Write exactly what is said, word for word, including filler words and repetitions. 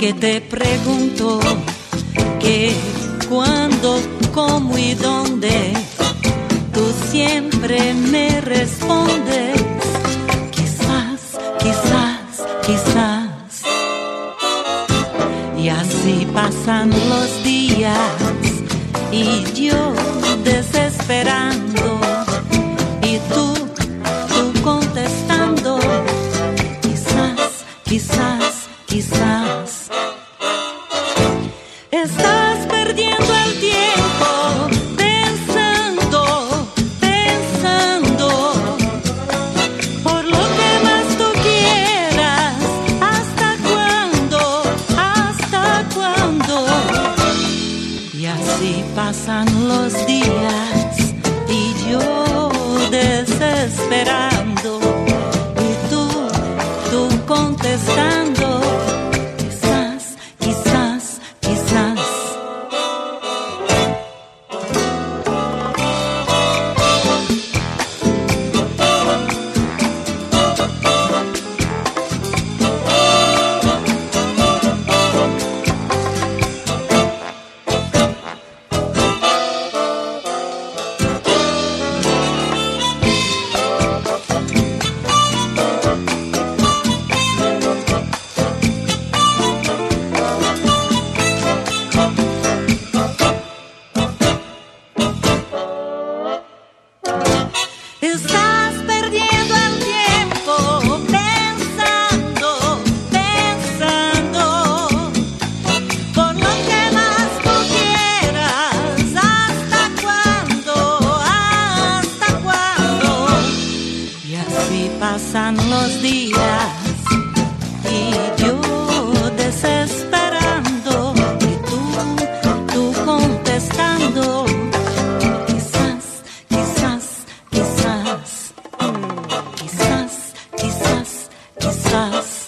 que te pregunto qué, cuándo, cómo y dónde, tú siempre me respondes, quizás, quizás, quizás. Y así pasan los días y yo desesperando y tú, tú contestando, quizás, quizás, quizás. Estás perdiendo el tiempo pensando, pensando por lo que más tú quieras. ¿Hasta cuándo? ¿Hasta cuándo? Y así pasan los días y yo desesperando y tú, tú contestando, quizás, quizás, quizás. Estás perdiendo el tiempo pensando, pensando por lo que más tú quieras. ¿Hasta cuándo? ¿Hasta cuándo? Y así pasan los días y yo desesperando y tú, tú contestando, quizás, quizás, quizás, quizás, quizás.